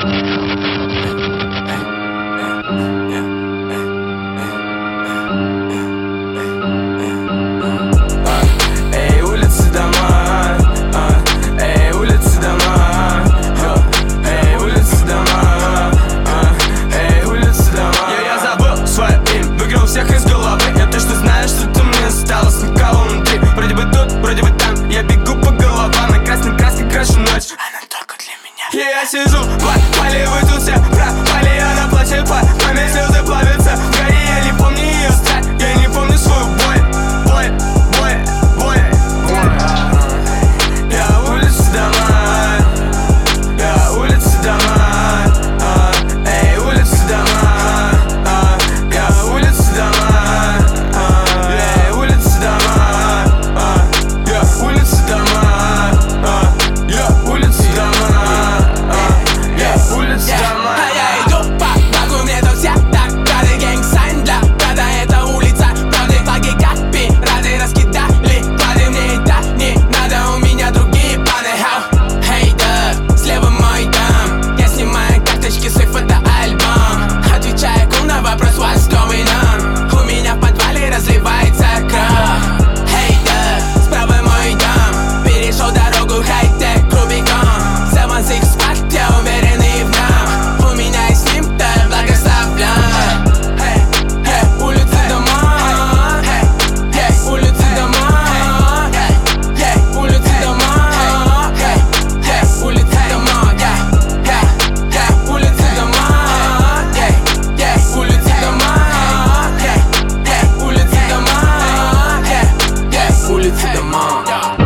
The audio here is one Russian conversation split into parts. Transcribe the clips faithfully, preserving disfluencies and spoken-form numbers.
Эй, улицы, дома, эй, улицы, дома, эй, улицы, дома, эй, улицы, дома. Я, я забыл свое имя, выиграл всех из головы. Я точно знаю, что ты мне осталось никого внутри. Вроде бы тут, вроде бы там, я бегу по головам, на красной краске крашу ночь. Она только для меня. И я сижу, попали вы тут все пропали, она плачет, по маме слезы плавятся в горе. Я не помню ее страх, я не помню свою боль, боль, боль, боль, боль. Я улицы, дома, я улицы, дома, эй, улицы, дома, я улицы, дома, эй, улицы, дома, я улицы, дома, я улицы, дома, я улицы, дома. А я иду по багу, мне тут все так рады. Гэнг-сайн для брата, это улица правды. Флаги как пираты раскидали планы. Мне и так не надо, у меня другие планы. How? Hey, да, слева мой дом. Я снимаю карточки, свой фотоальбом. Отвечаю кум на вопрос, what's going on? У меня в подвале разливается кровь. Hey, да, справа мой дом. Перешел дорогу, хай-тек, Рубикон. Seven Six Squad, я уверенный в нем. У меня и с ним-то благословлян. Hey, hey, улицы, дома. Hey, hey, улицы, дома. Hey, hey, улицы, дома. Hey, hey, улицы, дома. Yeah, yeah, yeah, улицы, дома. Yeah, yeah, улицы, дома. Yeah, yeah, улицы, дома. Yeah, yeah, улицы, дома.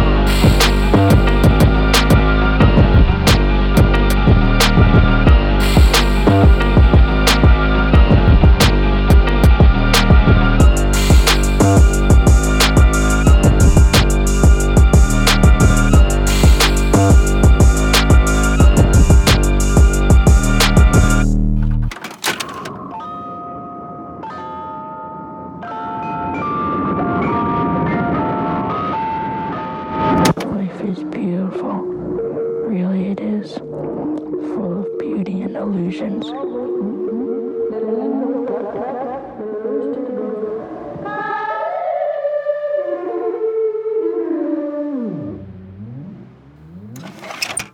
Life is beautiful, really it is, full of beauty and illusions.